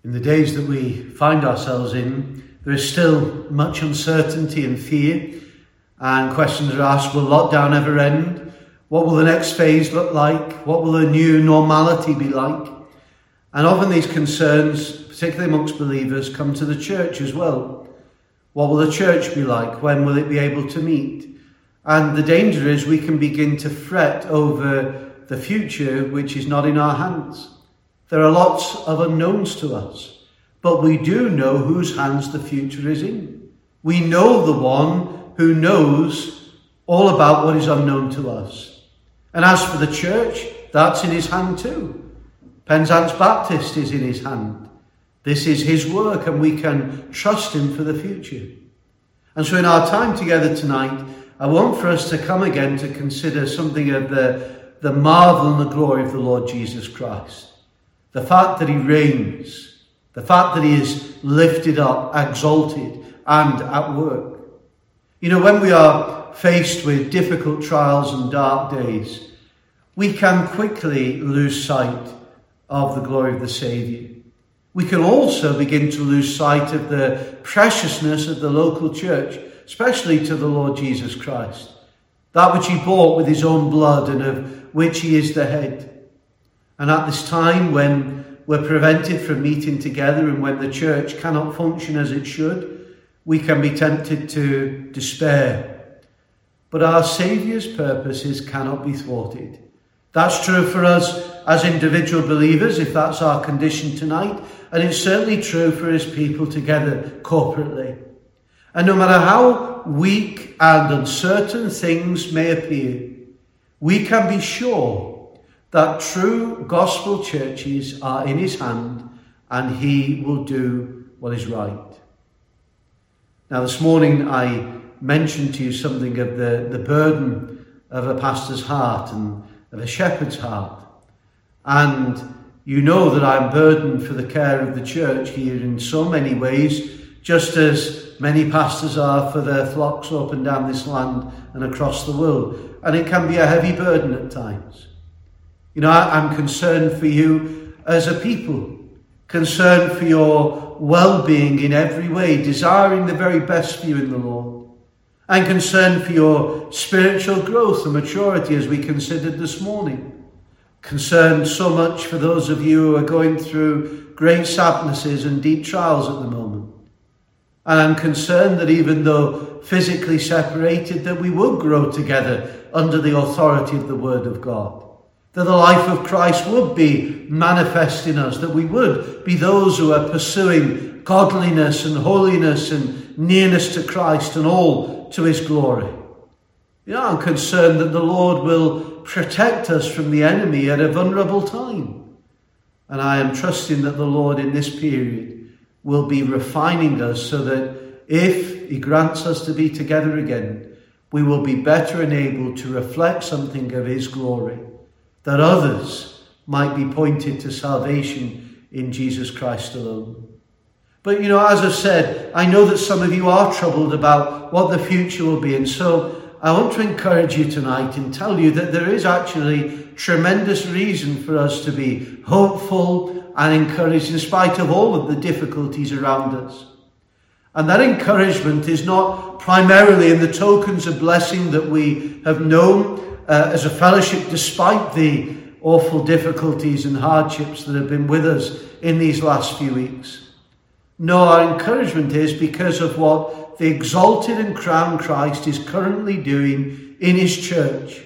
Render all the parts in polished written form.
In the days that we find ourselves in, there is still much uncertainty and fear, and questions are asked, will lockdown ever end? What will the next phase look like? What will the new normality be like? And often these concerns, particularly amongst believers, come to the church as well. What will the church be like? When will it be able to meet? And the danger is we can begin to fret over the future which is not in our hands. There are lots of unknowns to us, but we do know whose hands the future is in. We know the one who knows all about what is unknown to us. And as for the church, that's in his hand too. Penzance Baptist is in his hand. This is his work, and we can trust him for the future. And so in our time together tonight, I want for us to come again to consider something of the marvel and the glory of the Lord Jesus Christ. The fact that he reigns, the fact that he is lifted up, exalted, and at work. You know, when we are faced with difficult trials and dark days, we can quickly lose sight of the glory of the Saviour. We can also begin to lose sight of the preciousness of the local church, especially to the Lord Jesus Christ, that which he bought with his own blood and of which he is the head. And at this time when we're prevented from meeting together and when the church cannot function as it should, we can be tempted to despair. But our Saviour's purposes cannot be thwarted. That's true for us as individual believers, if that's our condition tonight, and it's certainly true for his people together corporately. And no matter how weak and uncertain things may appear, we can be sure that true gospel churches are in his hand and he will do what is right. Now this morning I mentioned to you something of the burden of a pastor's heart and of a shepherd's heart. And you know that I'm burdened for the care of the church here in so many ways, just as many pastors are for their flocks up and down this land and across the world. And it can be a heavy burden at times. You know, I'm concerned for you as a people, concerned for your well-being in every way, desiring the very best for you in the Lord, and concerned for your spiritual growth and maturity as we considered this morning. Concerned so much for those of you who are going through great sadnesses and deep trials at the moment. And I'm concerned that even though physically separated, that we will grow together under the authority of the Word of God. That the life of Christ would be manifest in us, that we would be those who are pursuing godliness and holiness and nearness to Christ and all to his glory. You know, I'm concerned that the Lord will protect us from the enemy at a vulnerable time. And I am trusting that the Lord in this period will be refining us so that if he grants us to be together again, we will be better enabled to reflect something of his glory, that others might be pointed to salvation in Jesus Christ alone. But, you know, as I've said, I know that some of you are troubled about what the future will be. And so I want to encourage you tonight and tell you that there is actually tremendous reason for us to be hopeful and encouraged in spite of all of the difficulties around us. And that encouragement is not primarily in the tokens of blessing that we have known as a fellowship despite the awful difficulties and hardships that have been with us in these last few weeks. No, our encouragement is because of what the exalted and crowned Christ is currently doing in his church.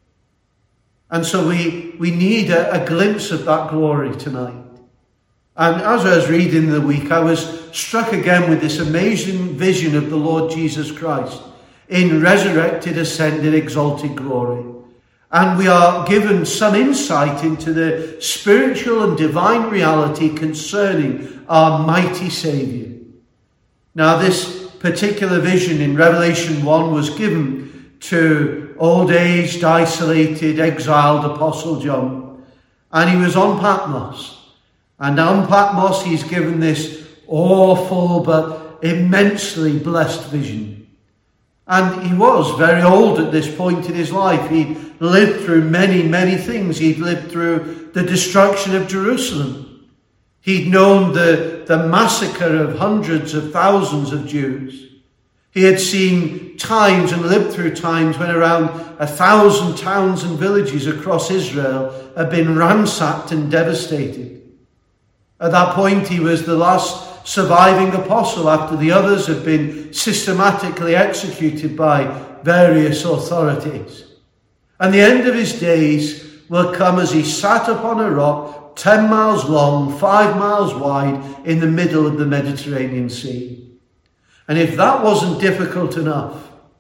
And so we need a glimpse of that glory tonight. And as I was reading the week, I was struck again with this amazing vision of the Lord Jesus Christ in resurrected, ascended, exalted glory. And we are given some insight into the spiritual and divine reality concerning our mighty Saviour. Now, this particular vision in Revelation 1 was given to old-aged, isolated, exiled Apostle John. And he was on Patmos. And on Patmos, he's given this awful but immensely blessed vision. And he was very old at this point in his life. He'd lived through many, many things. He'd lived through the destruction of Jerusalem. He'd known the massacre of hundreds of thousands of Jews. He had seen times and lived through times when around 1,000 towns and villages across Israel had been ransacked and devastated. At that point, he was the last surviving apostle after the others had been systematically executed by various authorities. And the end of his days will come as he sat upon a rock 10 miles long, 5 miles wide, in the middle of the Mediterranean Sea. And if that wasn't difficult enough,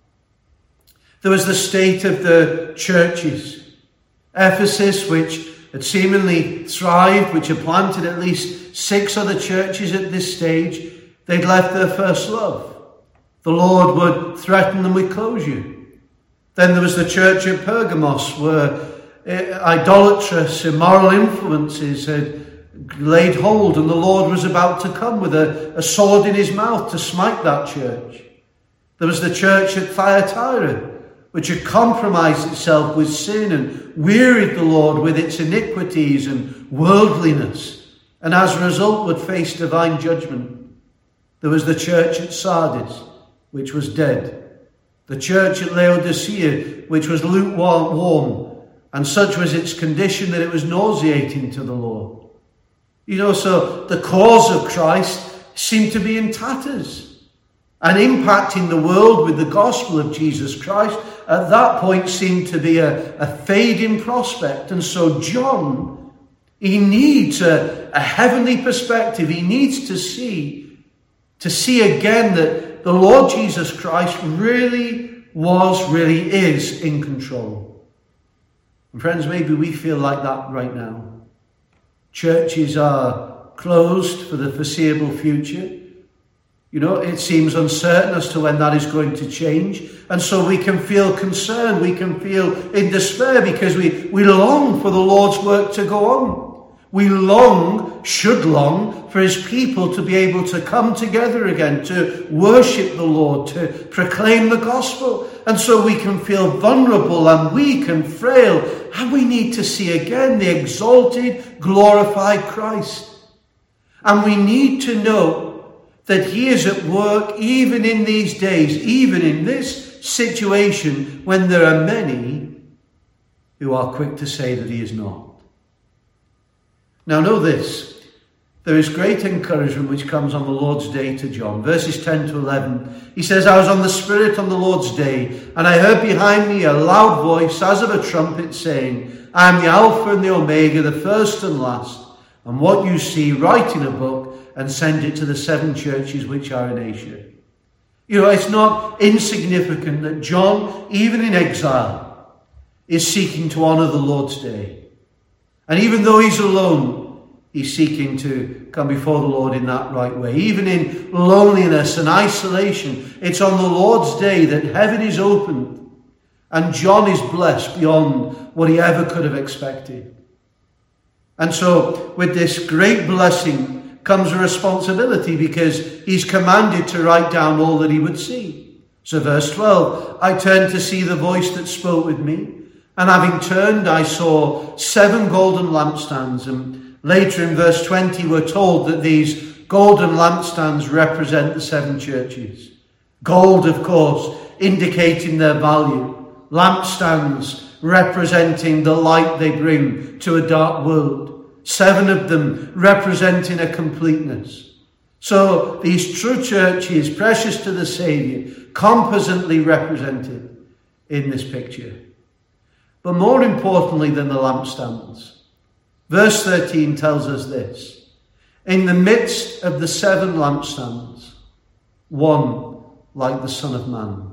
there was the state of the churches. Ephesus, which had seemingly thrived, which had planted at least 6 other churches at this stage, they'd left their first love. The Lord would threaten them with closure. Then there was the church at Pergamos, where idolatrous, immoral influences had laid hold, and the Lord was about to come with a sword in his mouth to smite that church. There was the church at Thyatira, which had compromised itself with sin and wearied the Lord with its iniquities and worldliness, and as a result would face divine judgment. There was the church at Sardis, which was dead. The church at Laodicea, which was lukewarm, and such was its condition that it was nauseating to the Lord. So the cause of Christ seemed to be in tatters, and impacting the world with the gospel of Jesus Christ at that point seemed to be a fading prospect. And so John, he needs a heavenly perspective. He needs to see again that the Lord Jesus Christ really is in control. And friends, maybe we feel like that right now. Churches are closed for the foreseeable future. It seems uncertain as to when that is going to change. And so we can feel concerned. We can feel in despair because we long for the Lord's work to go on. We should long for his people to be able to come together again, to worship the Lord, to proclaim the gospel. And so we can feel vulnerable and weak and frail. And we need to see again the exalted, glorified Christ. And we need to know that he is at work even in these days, even in this situation when there are many who are quick to say that he is not. Now know this, there is great encouragement which comes on the Lord's day to John. Verses 10 to 11, he says, I was on the Spirit on the Lord's day, and I heard behind me a loud voice as of a trumpet saying, I am the Alpha and the Omega, the first and last. And what you see, write in a book and send it to the 7 churches which are in Asia. It's not insignificant that John, even in exile, is seeking to honour the Lord's day. And even though he's alone, he's seeking to come before the Lord in that right way. Even in loneliness and isolation, it's on the Lord's day that heaven is opened. And John is blessed beyond what he ever could have expected. And so with this great blessing comes a responsibility, because he's commanded to write down all that he would see. So verse 12, I turned to see the voice that spoke with me. And having turned, I saw 7 golden lampstands. And later in verse 20, we're told that these golden lampstands represent the 7 churches. Gold, of course, indicating their value. Lampstands representing the light they bring to a dark world. 7 of them representing a completeness. So these true churches, precious to the Saviour, compositely represented in this picture. But more importantly than the lampstands, verse 13 tells us this. In the midst of the 7 lampstands, one like the Son of Man.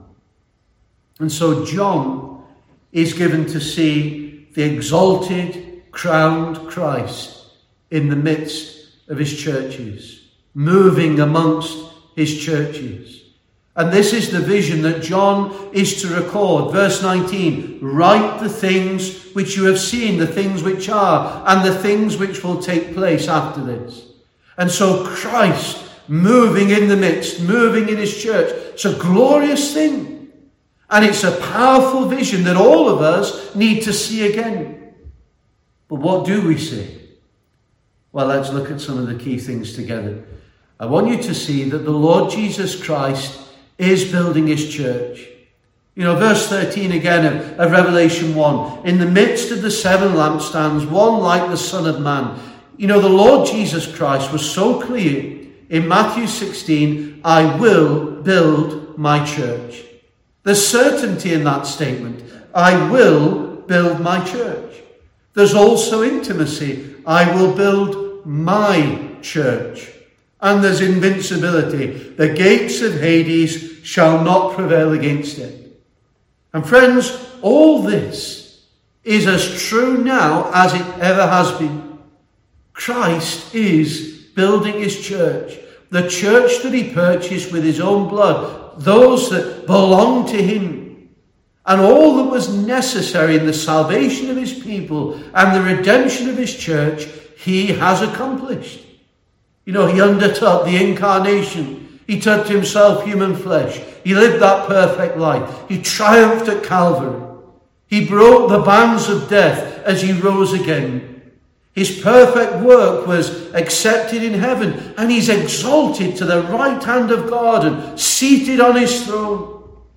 And so John is given to see the exalted, crowned Christ in the midst of his churches, moving amongst his churches. And this is the vision that John is to record. Verse 19, write the things which you have seen, the things which are, and the things which will take place after this. And so Christ moving in the midst, moving in his church, it's a glorious thing. And it's a powerful vision that all of us need to see again. But what do we see? Well, let's look at some of the key things together. I want you to see that the Lord Jesus Christ is building his church. You know, verse 13 again of Revelation 1. In the midst of the 7 lampstands, one like the Son of Man. You know, the Lord Jesus Christ was so clear in Matthew 16, I will build my church. There's certainty in that statement. I will build my church. There's also intimacy. I will build my church. And there's invincibility. The gates of Hades shall not prevail against it. And friends, all this is as true now as it ever has been. Christ is building his church. The church that he purchased with his own blood. Those that belong to him. And all that was necessary in the salvation of his people and the redemption of his church, he has accomplished. You know, he undertook the incarnation. He took to himself human flesh. He lived that perfect life. He triumphed at Calvary. He broke the bands of death as he rose again. His perfect work was accepted in heaven, and he's exalted to the right hand of God and seated on his throne.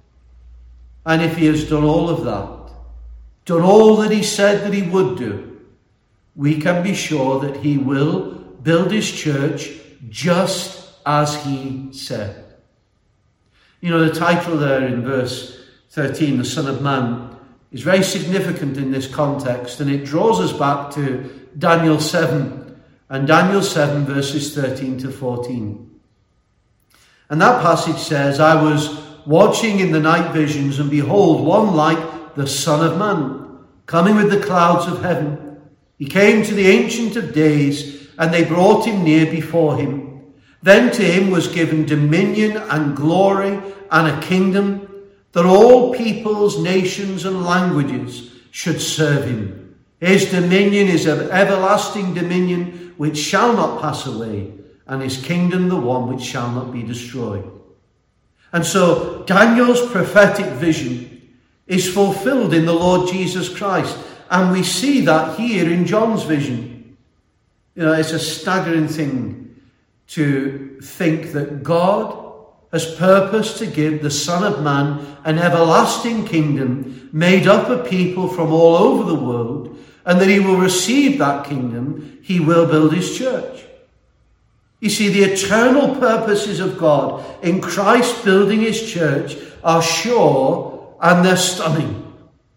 And if he has done all of that, done all that he said that he would do, we can be sure that he will build his church just as he said. You know, the title there in verse 13, the Son of Man, is very significant in this context, and it draws us back to Daniel 7, and Daniel 7 verses 13 to 14. And that passage says, I was watching in the night visions, and behold, one like the Son of Man, coming with the clouds of heaven. He came to the Ancient of Days, and they brought him near before him. Then to him was given dominion and glory and a kingdom, that all peoples, nations, and languages should serve him. His dominion is an everlasting dominion which shall not pass away, and his kingdom the one which shall not be destroyed. And so Daniel's prophetic vision is fulfilled in the Lord Jesus Christ, and we see that here in John's vision. You know, it's a staggering thing to think that God has purposed to give the Son of Man an everlasting kingdom made up of people from all over the world, and that he will receive that kingdom, he will build his church. You see, the eternal purposes of God in Christ building his church are sure and they're stunning.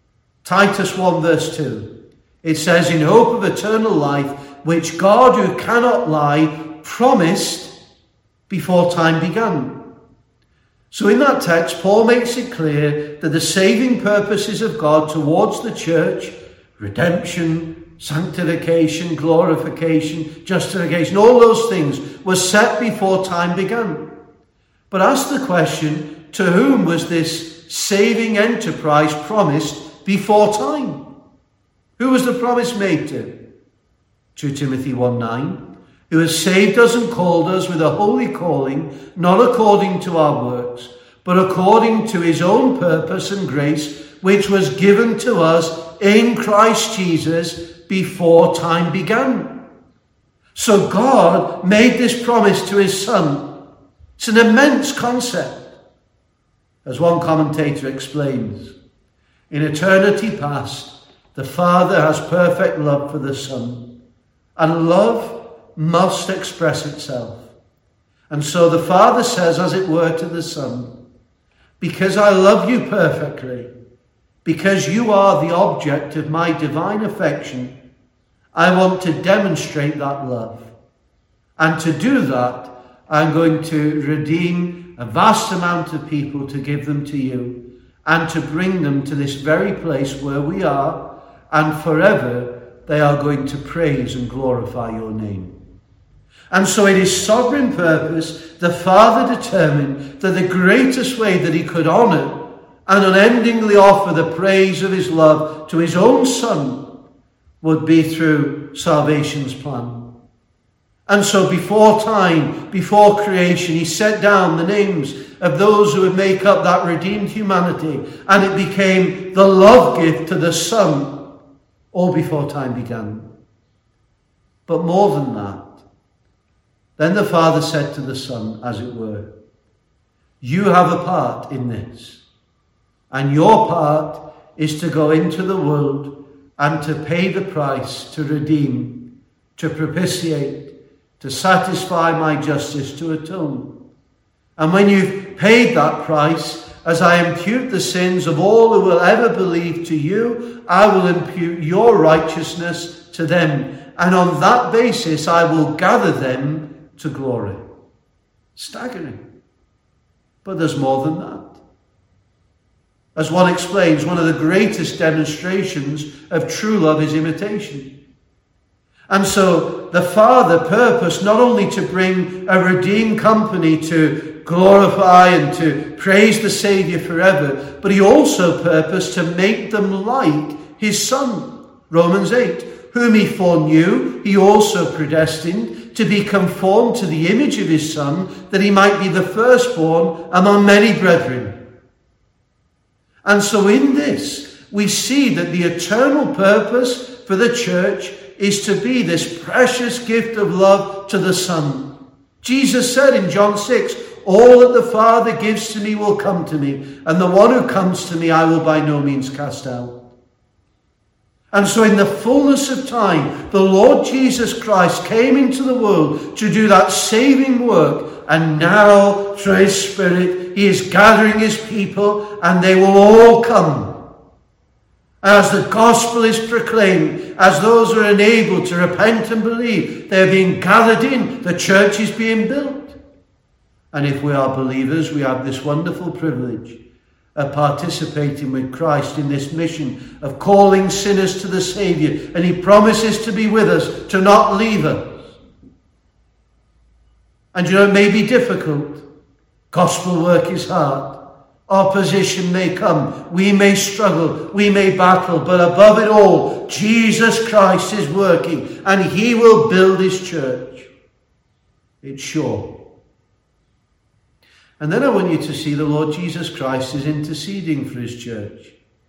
Titus 1 verse 2. It says, in hope of eternal life, which God who cannot lie promised before time began. So in that text, Paul makes it clear that the saving purposes of God towards the church, redemption, sanctification, glorification, justification, all those things were set before time began. But ask the question, to whom was this saving enterprise promised before time? Who was the promise made to? 2 Timothy 1:9, who has saved us and called us with a holy calling, not according to our works, but according to his own purpose and grace, which was given to us in Christ Jesus before time began. So God made this promise to his Son. It's an immense concept. As one commentator explains, in eternity past, the Father has perfect love for the Son, and love must express itself. And so the Father says, as it were, to the Son, because I love you perfectly, because you are the object of my divine affection, I want to demonstrate that love. And to do that, I'm going to redeem a vast amount of people to give them to you and to bring them to this very place where we are, and forever they are going to praise and glorify your name. And so in his sovereign purpose, the Father determined that the greatest way that he could honour and unendingly offer the praise of his love to his own Son would be through salvation's plan. And so before time, before creation, he set down the names of those who would make up that redeemed humanity, and it became the love gift to the Son, all before time began. But more than that, then the Father said to the Son, as it were, you have a part in this, and your part is to go into the world and to pay the price, to redeem, to propitiate, to satisfy my justice, to atone. And when you've paid that price, as I impute the sins of all who will ever believe to you, I will impute your righteousness to them. And on that basis, I will gather them to glory. Staggering. But there's more than that. As one explains, one of the greatest demonstrations of true love is imitation. And so the Father purposed not only to bring a redeemed company to glorify and to praise the Saviour forever, but he also purposed to make them like his Son. Romans 8, whom he foreknew, he also predestined to be conformed to the image of his Son, that he might be the firstborn among many brethren. And so in this, we see that the eternal purpose for the church is to be this precious gift of love to the Son. Jesus said in John 6, all that the Father gives to me will come to me, and the one who comes to me I will by no means cast out. And so in the fullness of time, the Lord Jesus Christ came into the world to do that saving work, and now through his Spirit he is gathering his people, and they will all come. As the gospel is proclaimed, as those who are enabled to repent and believe, they are being gathered in, the church is being built. And if we are believers, we have this wonderful privilege of participating with Christ in this mission of calling sinners to the Saviour. And he promises to be with us, to not leave us. And you know, it may be difficult. Gospel work is hard. Opposition may come. We may struggle. We may battle. But above it all, Jesus Christ is working, and he will build his church. It's sure. And then I want you to see the Lord Jesus Christ is interceding for his church.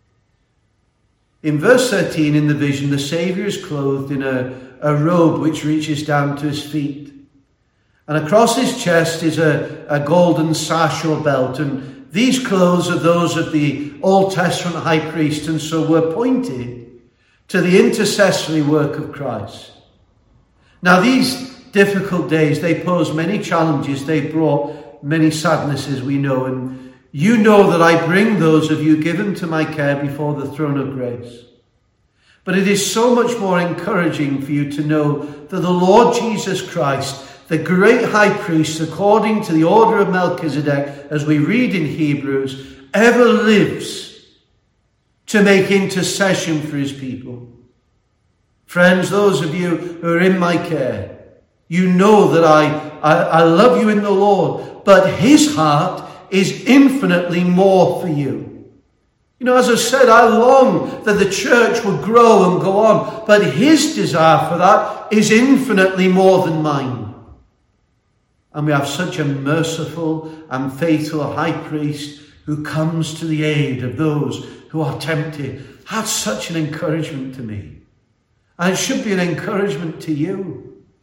In verse 13 in the vision, the Saviour is clothed in a robe which reaches down to his feet. And across his chest is a golden sash or belt. And these clothes are those of the Old Testament high priest, and so were pointed to the intercessory work of Christ. Now these difficult days, they pose many challenges. They brought many sadnesses, we know, and you know that I bring those of you given to my care before the throne of grace. But it is so much more encouraging for you to know that the Lord Jesus Christ, the great high priest, according to the order of Melchizedek, as we read in Hebrews, ever lives to make intercession for his people. Friends, those of you who are in my care, you know that I love you in the Lord, but his heart is infinitely more for you. You know, as I said, I long that the church would grow and go on, but his desire for that is infinitely more than mine. And we have such a merciful and faithful high priest who comes to the aid of those who are tempted. That's such an encouragement to me. And it should be an encouragement to you.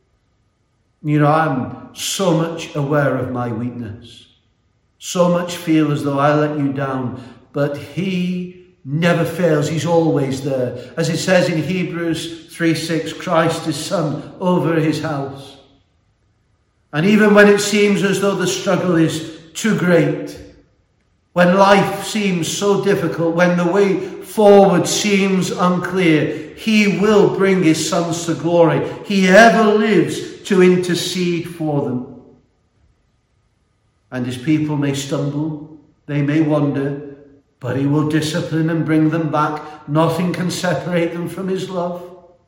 You know, I'm so much aware of my weakness. So much feel as though I let you down. But he never fails. He's always there. As it says in Hebrews 3:6, Christ is Son over his house. And even when it seems as though the struggle is too great, when life seems so difficult, when the way forward seems unclear, he will bring his sons to glory. He ever lives to intercede for them. And his people may stumble, they may wander, but he will discipline and bring them back. Nothing can separate them from his love.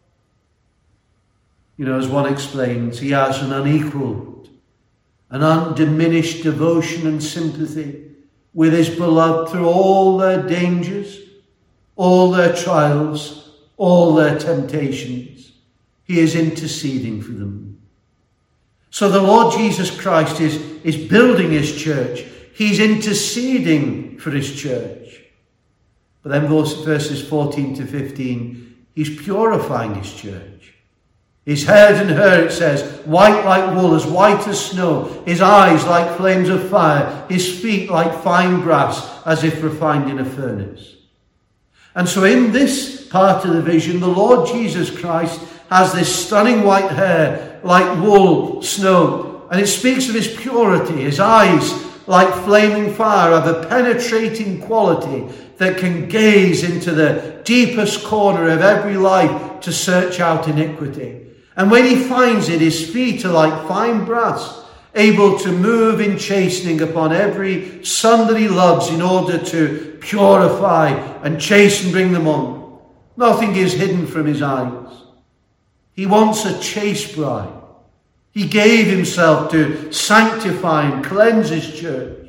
You know, as one explains, he has an unequaled, an undiminished devotion and sympathy with his beloved through all their dangers, all their trials, all their temptations. He is interceding for them. So the Lord Jesus Christ is building his church. He's interceding for his church. But then verses 14 to 15, he's purifying his church. His head and hair, it says, white like wool, as white as snow. His eyes like flames of fire. His feet like fine brass, as if refined in a furnace. And so in this part of the vision, the Lord Jesus Christ has this stunning white hair like wool, snow. And it speaks of his purity. His eyes, like flaming fire, have a penetrating quality that can gaze into the deepest corner of every life to search out iniquity. And when he finds it, his feet are like fine brass, able to move in chastening upon every son that he loves in order to purify and chasten, bring them on. Nothing is hidden from his eyes. He wants a chaste bride. He gave himself to sanctify and cleanse his church.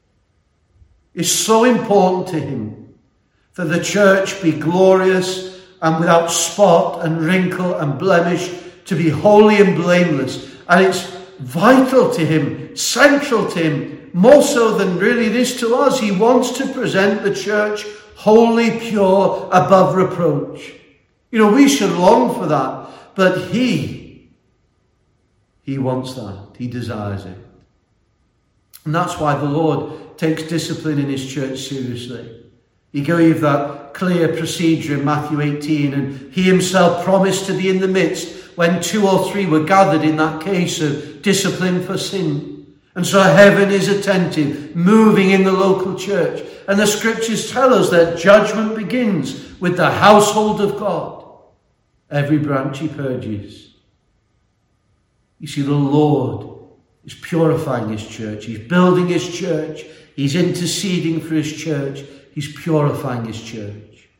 It's so important to him that the church be glorious and without spot and wrinkle and blemish, to be holy and blameless. And it's vital to him, central to him, more so than really it is to us. He wants to present the church holy, pure, above reproach. You know, we should long for that. But he wants that. He desires it. And that's why the Lord takes discipline in his church seriously. He gave that clear procedure in Matthew 18, and he himself promised to be in the midst when 2 or 3 were gathered in that case of discipline for sin. And so heaven is attentive, moving in the local church. And the scriptures tell us that judgment begins with the household of God. Every branch he purges. You see, the Lord is purifying his church. He's building his church. He's interceding for his church. He's purifying his church.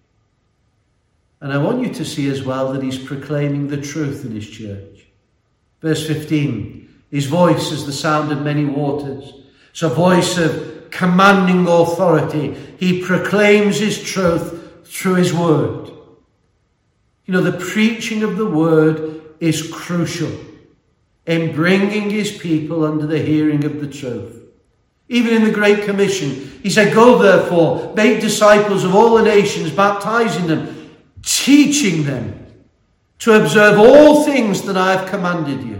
And I want you to see as well that he's proclaiming the truth in his church. Verse 15, his voice is the sound of many waters. It's a voice of commanding authority. He proclaims his truth through his word. You know, the preaching of the word is crucial in bringing his people under the hearing of the truth. Even in the Great Commission, he said, go therefore, make disciples of all the nations, baptizing them, teaching them to observe all things that I have commanded you.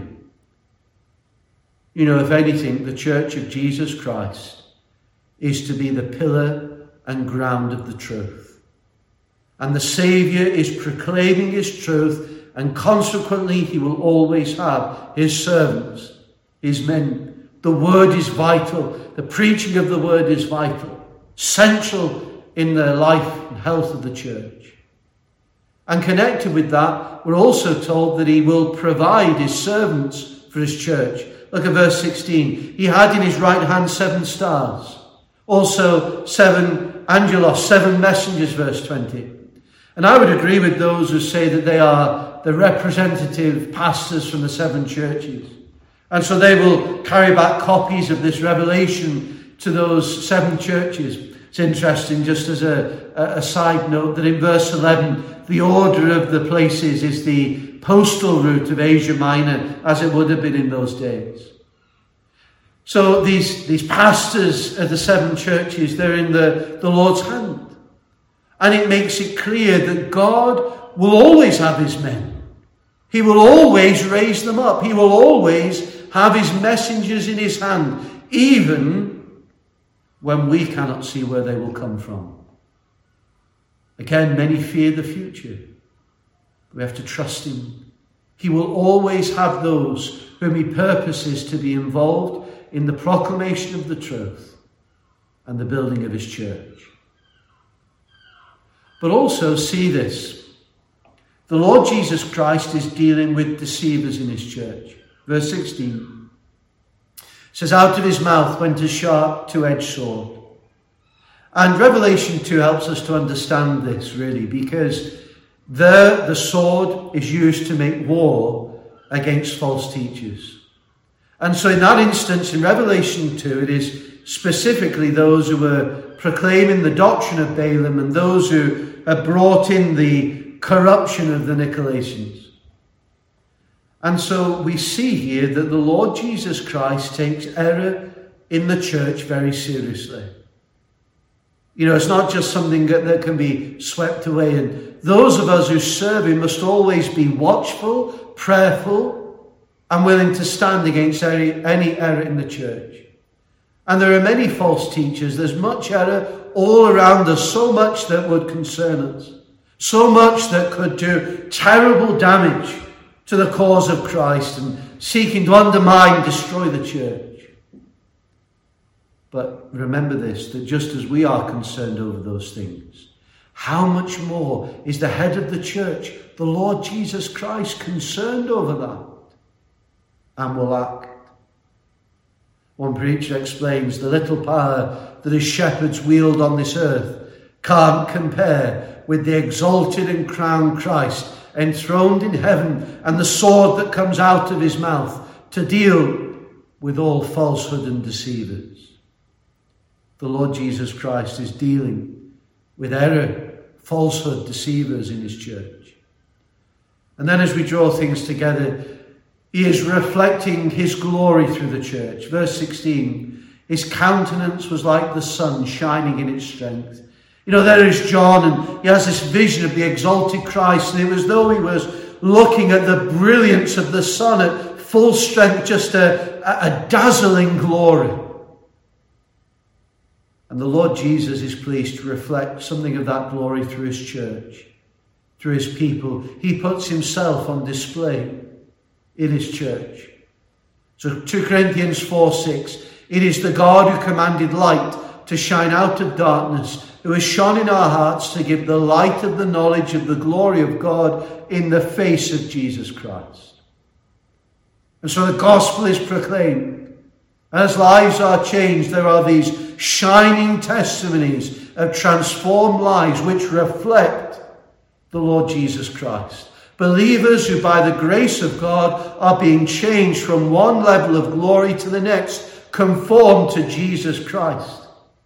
You know, if anything, the church of Jesus Christ is to be the pillar and ground of the truth. And the Saviour is proclaiming his truth, and consequently he will always have his servants, his men. The word is vital. The preaching of the word is vital, central in the life and health of the church. And connected with that, we're also told that he will provide his servants for his church. Look at verse 16. He had in his right hand 7 stars. Also 7 angelos, 7 messengers, verse 20. And I would agree with those who say that they are the representative pastors from the 7 churches. And so they will carry back copies of this revelation to those 7 churches. It's interesting, just as a side note, that in verse 11, the order of the places is the postal route of Asia Minor, as it would have been in those days. So these pastors of the 7 churches, they're in the Lord's hand. And it makes it clear that God will always have his men. He will always raise them up. He will always have his messengers in his hand, even when we cannot see where they will come from. Again, many fear the future. We have to trust him. He will always have those whom he purposes to be involved in the proclamation of the truth and the building of his church. But also see this. The Lord Jesus Christ is dealing with deceivers in his church. Verse 16 says, out of his mouth went a sharp 2-edged sword. And Revelation 2 helps us to understand this, really, because there the sword is used to make war against false teachers. And so in that instance, in Revelation 2, it is specifically those who were proclaiming the doctrine of Balaam and those who have brought in the corruption of the Nicolaitans. And so we see here that the Lord Jesus Christ takes error in the church very seriously. You know, it's not just something that can be swept away. And those of us who serve him must always be watchful, prayerful, and willing to stand against any error in the church. And there are many false teachers. There's much error all around us, so much that would concern us, so much that could do terrible damage to the cause of Christ and seeking to undermine, destroy the church. But remember this, that just as we are concerned over those things, how much more is the head of the church, the Lord Jesus Christ, concerned over that and will act. One preacher explains, the little power that his shepherds wield on this earth can't compare with the exalted and crowned Christ enthroned in heaven and the sword that comes out of his mouth to deal with all falsehood and deceivers. The Lord Jesus Christ is dealing with error, falsehood, deceivers in his church. And then as we draw things together, he is reflecting his glory through the church. Verse 16, his countenance was like the sun shining in its strength. You know, there is John, and he has this vision of the exalted Christ, and it was as though he was looking at the brilliance of the sun at full strength, just a dazzling glory. And the Lord Jesus is pleased to reflect something of that glory through his church, through his people. He puts himself on display in his church. So 2 Corinthians 4:6, it is the God who commanded light to shine out of darkness, who has shone in our hearts to give the light of the knowledge of the glory of God in the face of Jesus Christ. And so the gospel is proclaimed. As lives are changed, there are these shining testimonies of transformed lives which reflect the Lord Jesus Christ. Believers who by the grace of God are being changed from one level of glory to the next, conformed to Jesus Christ.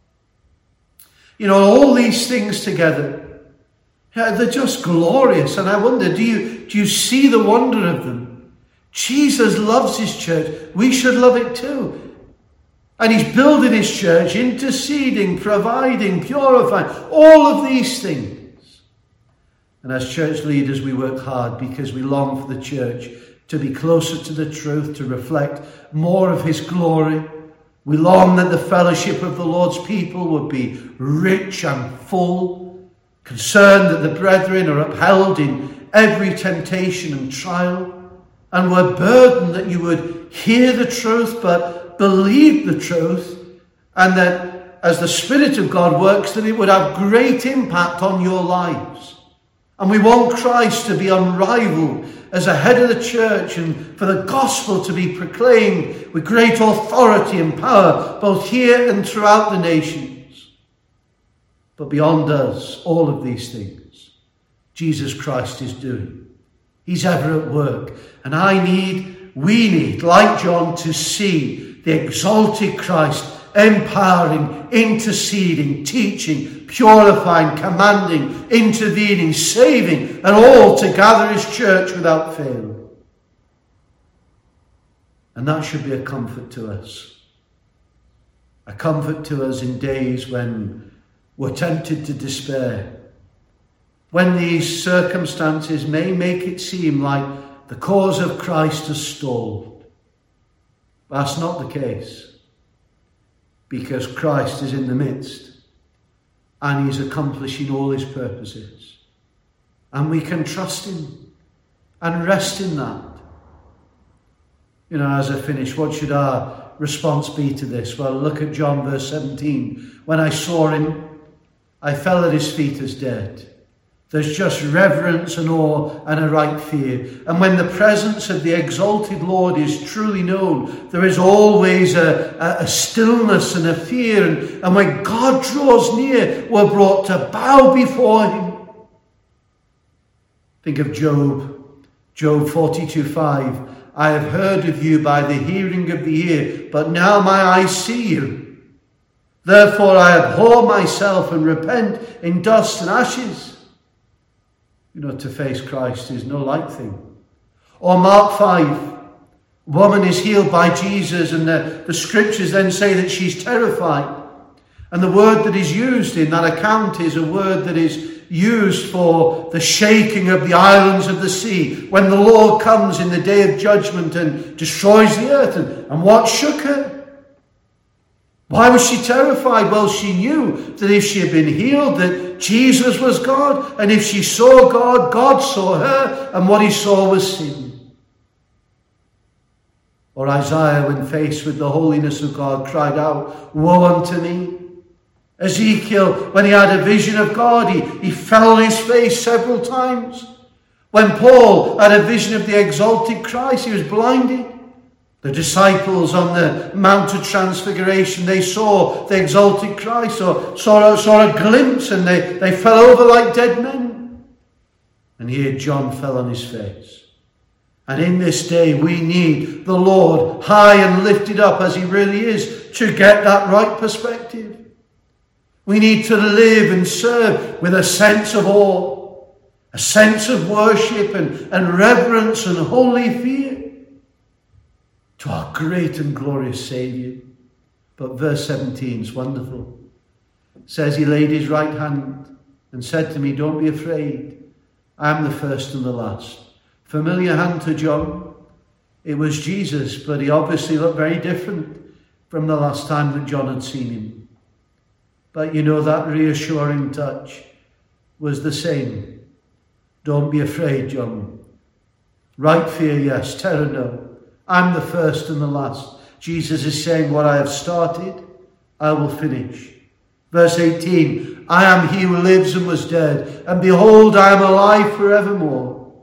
You know, all these things together, they're just glorious. And I wonder, do you see the wonder of them? Jesus loves his church. We should love it too. And he's building his church, interceding, providing, purifying, all of these things. And as church leaders, we work hard because we long for the church to be closer to the truth, to reflect more of his glory. We long that the fellowship of the Lord's people would be rich and full, concerned that the brethren are upheld in every temptation and trial, and we're burdened that you would hear the truth but believe the truth, and that as the Spirit of God works, that it would have great impact on your lives. And we want Christ to be unrivaled as a head of the church, and for the gospel to be proclaimed with great authority and power, both here and throughout the nations. But beyond us, all of these things, Jesus Christ is doing. He's ever at work. And we need, like John, to see the exalted Christ empowering, interceding, teaching, purifying, commanding, intervening, saving, and all to gather his church without fail. And that should be a comfort to us. A comfort to us in days when we're tempted to despair. When these circumstances may make it seem like the cause of Christ has stalled. But that's not the case. Because Christ is in the midst and he's accomplishing all his purposes. And we can trust him and rest in that. You know, as I finish, what should our response be to this? Well, look at John verse 17. When I saw him, I fell at his feet as dead. There's just reverence and awe and a right fear. And when the presence of the exalted Lord is truly known, there is always a stillness and a fear. And when God draws near, we're brought to bow before him. Think of Job. Job 42:5. I have heard of you by the hearing of the ear, but now my eyes see you. Therefore I abhor myself and repent in dust and ashes. You know, to face Christ is no light thing. Or Mark 5, woman is healed by Jesus, and the scriptures then say that she's terrified. And the word that is used in that account is a word that is used for the shaking of the islands of the sea when the Lord comes in the day of judgment and destroys the earth. And what shook her? Why was she terrified? Well, she knew that if she had been healed, that Jesus was God. And if she saw God, God saw her, and what he saw was sin. Or Isaiah, when faced with the holiness of God, cried out, "Woe unto me." Ezekiel, when he had a vision of God, he fell on his face several times. When Paul had a vision of the exalted Christ, he was blinded. The disciples on the Mount of Transfiguration, they saw the exalted Christ, or saw a glimpse, and they fell over like dead men. And here John fell on his face. And in this day we need the Lord high and lifted up as he really is to get that right perspective. We need to live and serve with a sense of awe, a sense of worship and reverence and holy fear to our great and glorious Saviour. But verse 17 is wonderful. It says he laid his right hand and said to me, "Don't be afraid. I am the first and the last." Familiar hand to John. It was Jesus, but he obviously looked very different from the last time that John had seen him. But you know, that reassuring touch was the same. Don't be afraid, John. Right fear, yes. Terror, no. I'm the first and the last. Jesus is saying, what I have started, I will finish. Verse 18, I am he who lives and was dead, and behold, I am alive forevermore.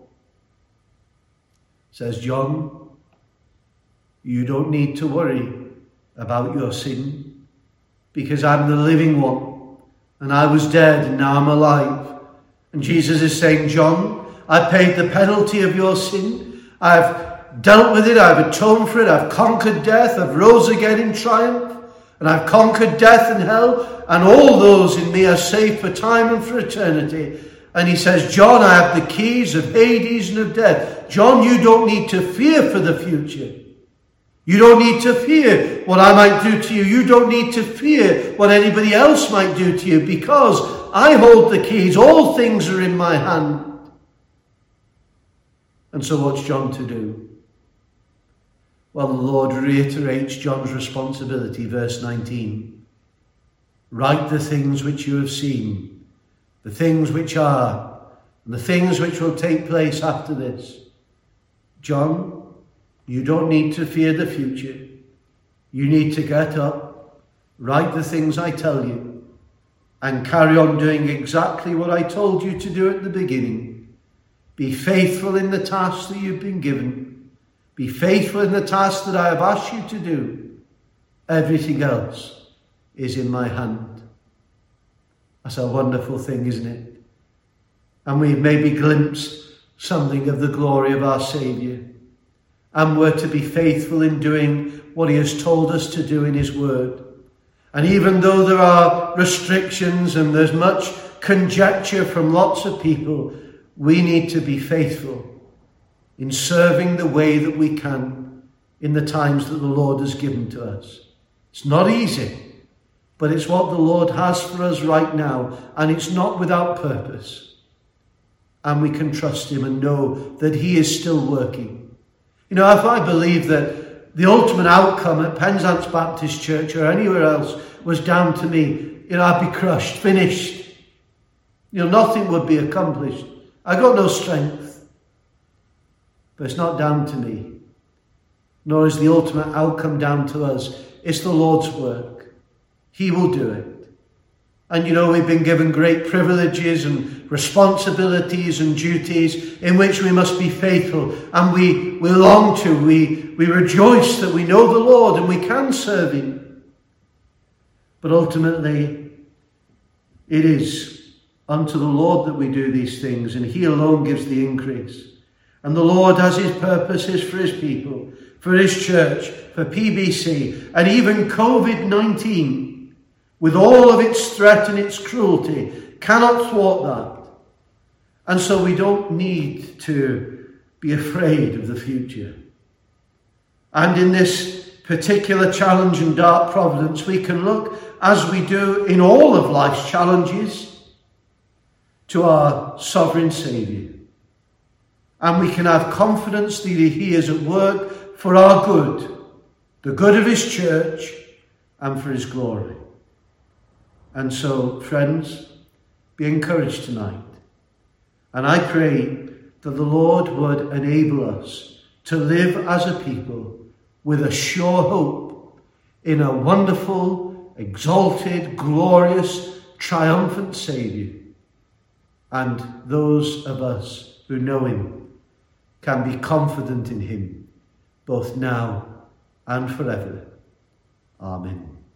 Says John, you don't need to worry about your sin, because I'm the living one, and I was dead, and now I'm alive. And Jesus is saying, John, I paid the penalty of your sin. I've dealt with it. I've atoned for it. I've conquered death. I've rose again in triumph. And I've conquered death and hell. And all those in me are safe for time and for eternity. And he says, John, I have the keys of Hades and of death. John, you don't need to fear for the future. You don't need to fear what I might do to you. You don't need to fear what anybody else might do to you, because I hold the keys. All things are in my hand. And so what's John to do? Well, the Lord reiterates John's responsibility, verse 19. Write the things which you have seen, the things which are, and the things which will take place after this. John, you don't need to fear the future. You need to get up, write the things I tell you, and carry on doing exactly what I told you to do at the beginning. Be faithful in the task that you've been given. Be faithful in the task that I have asked you to do. Everything else is in my hand. That's a wonderful thing, isn't it? And we've maybe glimpsed something of the glory of our Saviour. And we're to be faithful in doing what he has told us to do in his word. And even though there are restrictions and there's much conjecture from lots of people, we need to be faithful in serving the way that we can in the times that the Lord has given to us. It's not easy, but it's what the Lord has for us right now, and it's not without purpose. And we can trust him and know that he is still working. You know, if I believe that the ultimate outcome at Penzance Baptist Church or anywhere else was down to me, I'd be crushed, finished. Nothing would be accomplished. I got no strength. But it's not down to me, nor is the ultimate outcome down to us. It's the Lord's work. He will do it. And we've been given great privileges and responsibilities and duties in which we must be faithful. And we long to, we rejoice that we know the Lord and we can serve him. But ultimately, it is unto the Lord that we do these things, and he alone gives the increase. And the Lord has his purposes for his people, for his church, for PBC, and even COVID-19, with all of its threat and its cruelty, cannot thwart that. And so we don't need to be afraid of the future. And in this particular challenge and dark providence, we can look, as we do in all of life's challenges, to our sovereign Saviour. And we can have confidence that he is at work for our good, the good of his church, and for his glory. And so, friends, be encouraged tonight. And I pray that the Lord would enable us to live as a people with a sure hope in a wonderful, exalted, glorious, triumphant Saviour. And those of us who know him can be confident in him, both now and forever. Amen.